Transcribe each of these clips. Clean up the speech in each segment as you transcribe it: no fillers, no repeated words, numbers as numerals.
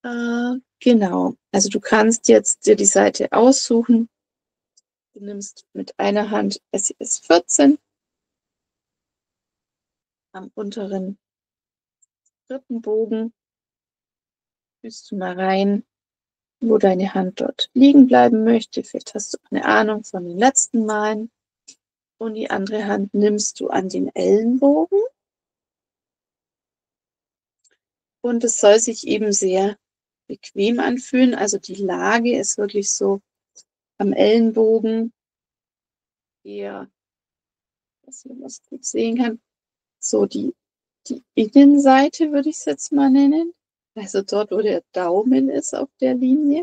Genau, also du kannst jetzt dir die Seite aussuchen. Du nimmst mit einer Hand SES 14 am unteren Rippenbogen, fühlst du mal rein, wo deine Hand dort liegen bleiben möchte. Vielleicht hast du eine Ahnung von den letzten Malen. Und die andere Hand nimmst du an den Ellenbogen. Und es soll sich eben sehr bequem anfühlen. Also die Lage ist wirklich so am Ellenbogen eher, dass man das gut sehen kann, so die Innenseite würde ich es jetzt mal nennen. Also dort, wo der Daumen ist auf der Linie.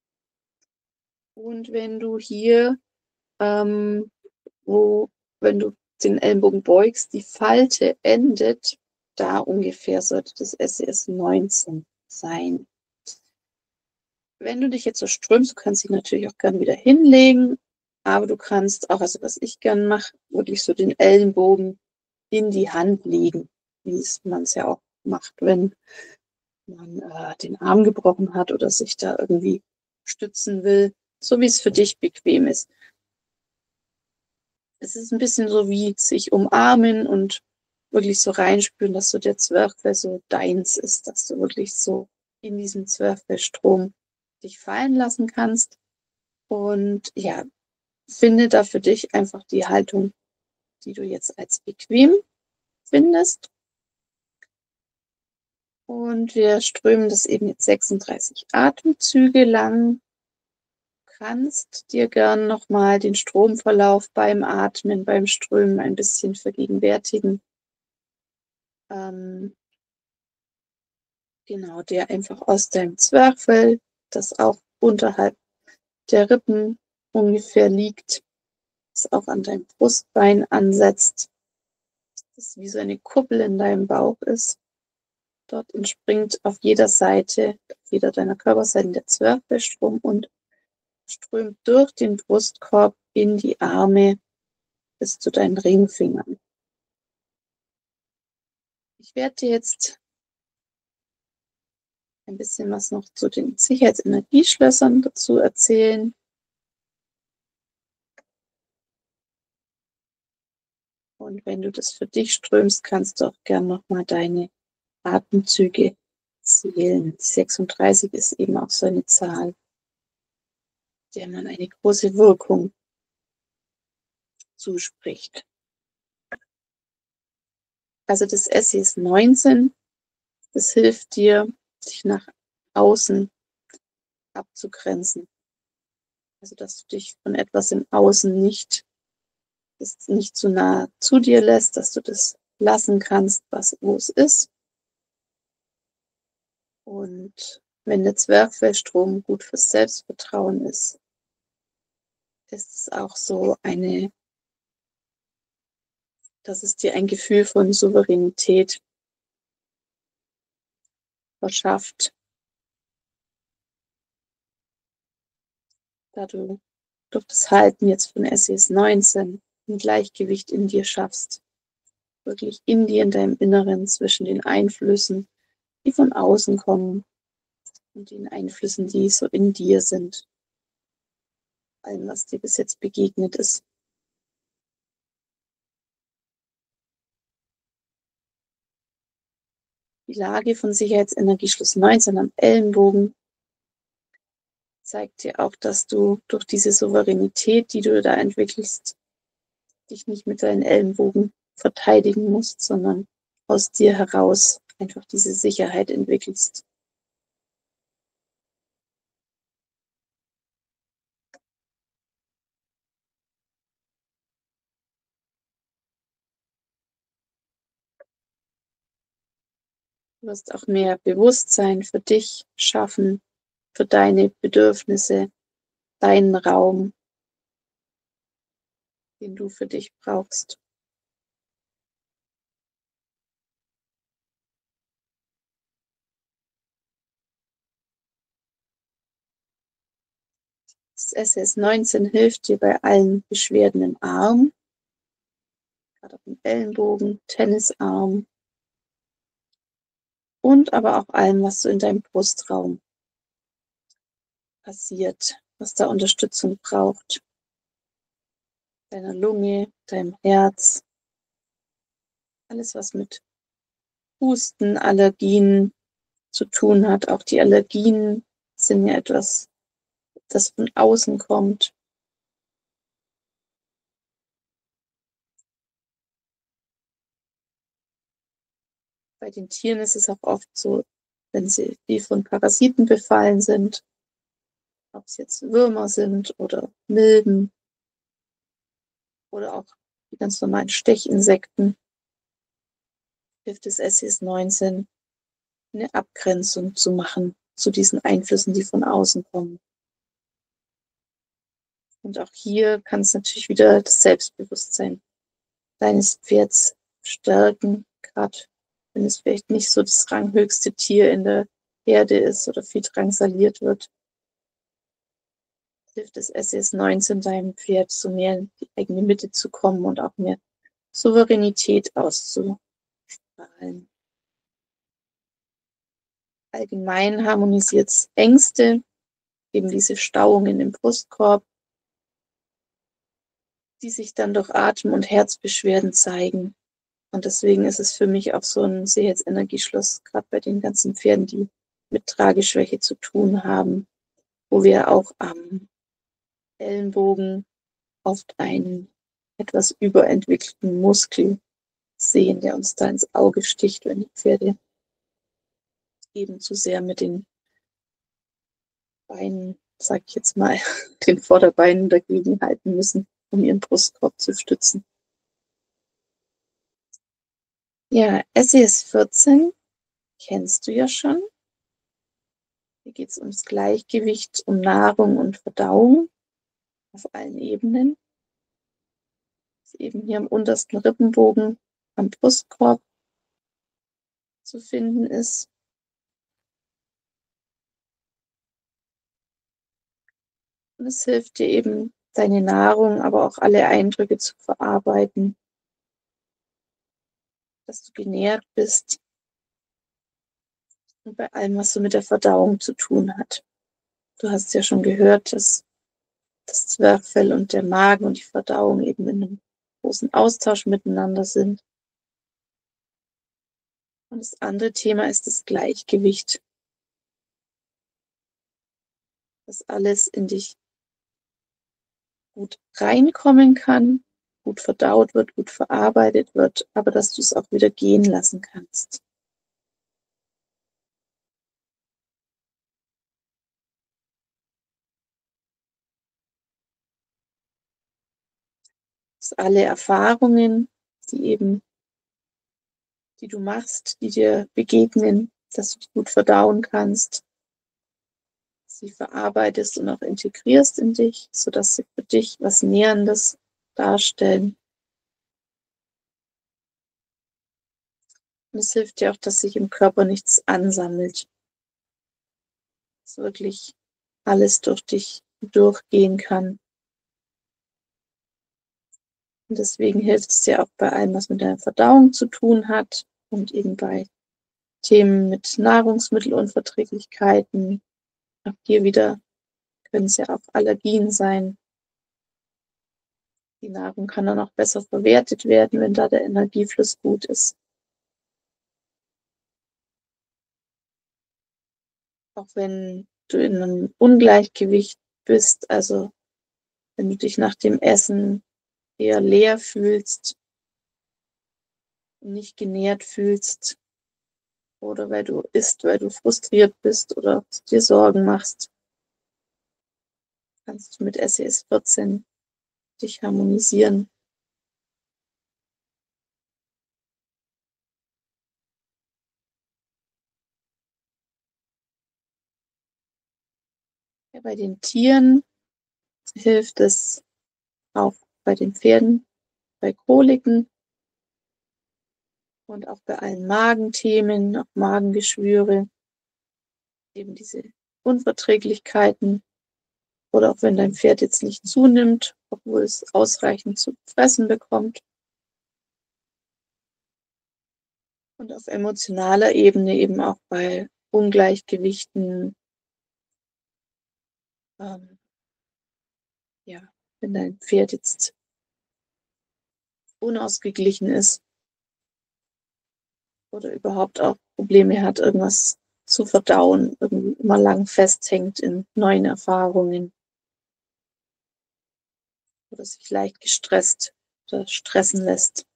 Und wenn du hier, wenn du den Ellenbogen beugst, die Falte endet, da ungefähr sollte das SES 19 sein. Wenn du dich jetzt so strömst, du kannst dich natürlich auch gern wieder hinlegen, aber du kannst auch, also was ich gern mache, wirklich so den Ellenbogen in die Hand legen, wie man es ja auch macht, wenn man den Arm gebrochen hat oder sich da irgendwie stützen will, so wie es für dich bequem ist. Es ist ein bisschen so wie sich umarmen und wirklich so reinspüren, dass so der Zwerchfell so deins ist, dass du wirklich so in diesem Zwerchfellstrom dich fallen lassen kannst. Und ja, finde da für dich einfach die Haltung, die du jetzt als bequem findest. Und wir strömen das eben jetzt 36 Atemzüge lang. Du kannst dir gern nochmal den Stromverlauf beim Atmen, beim Strömen ein bisschen vergegenwärtigen. Genau, der einfach aus deinem Zwerchfell, das auch unterhalb der Rippen ungefähr liegt, das auch an deinem Brustbein ansetzt, das wie so eine Kuppel in deinem Bauch ist. Dort entspringt auf jeder Seite, auf jeder deiner Körperseiten der Zwerchfellstrom und strömt durch den Brustkorb in die Arme bis zu deinen Ringfingern. Ich werde dir jetzt ein bisschen was noch zu den Sicherheitsenergieschlössern dazu erzählen. Und wenn du das für dich strömst, kannst du auch gern nochmal deine Atemzüge zählen. Die 36 ist eben auch so eine Zahl, der man eine große Wirkung zuspricht. Also das SES 19, das hilft dir, sich nach außen abzugrenzen. Also dass du dich von etwas im Außen nicht zu nah zu dir lässt, dass du das lassen kannst, wo es ist. Und wenn der Zwerchfellstrom gut fürs Selbstvertrauen ist, ist es auch so dass es dir ein Gefühl von Souveränität verschafft, da du durch das Halten jetzt von SES 19 ein Gleichgewicht in dir schaffst, wirklich in dir, in deinem Inneren, zwischen den Einflüssen, die von außen kommen und den Einflüssen, die so in dir sind, allem, was dir bis jetzt begegnet ist. Die Lage von Sicherheitsenergieschluss 19 am Ellenbogen zeigt dir auch, dass du durch diese Souveränität, die du da entwickelst, dich nicht mit deinen Ellenbogen verteidigen musst, sondern aus dir heraus einfach diese Sicherheit entwickelst. Du wirst auch mehr Bewusstsein für dich schaffen, für deine Bedürfnisse, deinen Raum, den du für dich brauchst. Das SES 19 hilft dir bei allen Beschwerden im Arm, gerade auf dem Ellenbogen, Tennisarm und aber auch allem, was so in deinem Brustraum passiert, was da Unterstützung braucht. Deiner Lunge, deinem Herz, alles, was mit Husten, Allergien zu tun hat. Auch die Allergien sind ja etwas, das von außen kommt. Bei den Tieren ist es auch oft so, wenn sie wie von Parasiten befallen sind, ob es jetzt Würmer sind oder Milben oder auch die ganz normalen Stechinsekten, hilft es SES-19, eine Abgrenzung zu machen zu diesen Einflüssen, die von außen kommen. Und auch hier kann es natürlich wieder das Selbstbewusstsein deines Pferds stärken, gerade wenn es vielleicht nicht so das ranghöchste Tier in der Herde ist oder viel drangsaliert wird, hilft es SES-19 deinem Pferd, so mehr in die eigene Mitte zu kommen und auch mehr Souveränität auszustrahlen. Allgemein harmonisiert es Ängste, eben diese Stauungen im Brustkorb, die sich dann durch Atem- und Herzbeschwerden zeigen. Und deswegen ist es für mich auch so ein Sicherheitsenergieschloss, gerade bei den ganzen Pferden, die mit Trageschwäche zu tun haben, wo wir auch am Ellenbogen oft einen etwas überentwickelten Muskel sehen, der uns da ins Auge sticht, wenn die Pferde eben zu sehr mit den Beinen, sag ich jetzt mal, den Vorderbeinen dagegen halten müssen, um ihren Brustkorb zu stützen. Ja, SES-14 kennst du ja schon. Hier geht es ums Gleichgewicht, um Nahrung und Verdauung auf allen Ebenen. Das eben hier am untersten Rippenbogen am Brustkorb zu finden ist. Und es hilft dir eben, deine Nahrung, aber auch alle Eindrücke zu verarbeiten, dass du genährt bist und bei allem, was so mit der Verdauung zu tun hat. Du hast ja schon gehört, dass das Zwerchfell und der Magen und die Verdauung eben in einem großen Austausch miteinander sind. Und das andere Thema ist das Gleichgewicht, dass alles in dich gut reinkommen kann, gut verdaut wird, gut verarbeitet wird, aber dass du es auch wieder gehen lassen kannst. Dass alle Erfahrungen, die du machst, die dir begegnen, dass du die gut verdauen kannst, sie verarbeitest und auch integrierst in dich, sodass sie für dich was Nährendes darstellen. Und es hilft dir auch, dass sich im Körper nichts ansammelt. Dass wirklich alles durch dich durchgehen kann. Und deswegen hilft es dir auch bei allem, was mit deiner Verdauung zu tun hat und eben bei Themen mit Nahrungsmittelunverträglichkeiten. Auch hier wieder können es ja auch Allergien sein. Die Nahrung kann dann auch besser verwertet werden, wenn da der Energiefluss gut ist. Auch wenn du in einem Ungleichgewicht bist, also wenn du dich nach dem Essen eher leer fühlst, nicht genährt fühlst oder weil du isst, weil du frustriert bist oder dir Sorgen machst, kannst du mit SES-14 dich harmonisieren. Ja, bei den Tieren hilft es auch bei den Pferden, bei Koliken und auch bei allen Magenthemen, auch Magengeschwüre, eben diese Unverträglichkeiten oder auch wenn dein Pferd jetzt nicht zunimmt, obwohl es ausreichend zu fressen bekommt. Und auf emotionaler Ebene eben auch bei Ungleichgewichten, ja, wenn dein Pferd jetzt unausgeglichen ist oder überhaupt auch Probleme hat, irgendwas zu verdauen, irgendwie immer lang festhängt in neuen Erfahrungen oder sich leicht gestresst oder stressen lässt.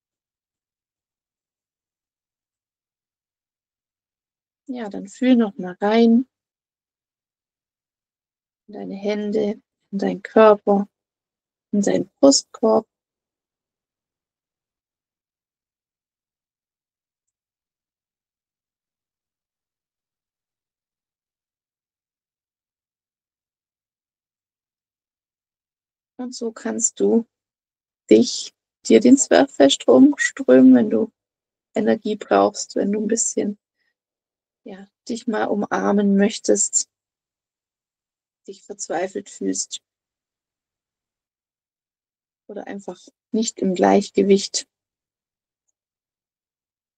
Ja, dann fühl noch mal rein in deine Hände, in deinen Körper, in deinen Brustkorb. Und so kannst du dir den Zwerchfellstrom strömen, wenn du Energie brauchst, wenn du ein bisschen, ja, dich mal umarmen möchtest, dich verzweifelt fühlst oder einfach nicht im Gleichgewicht.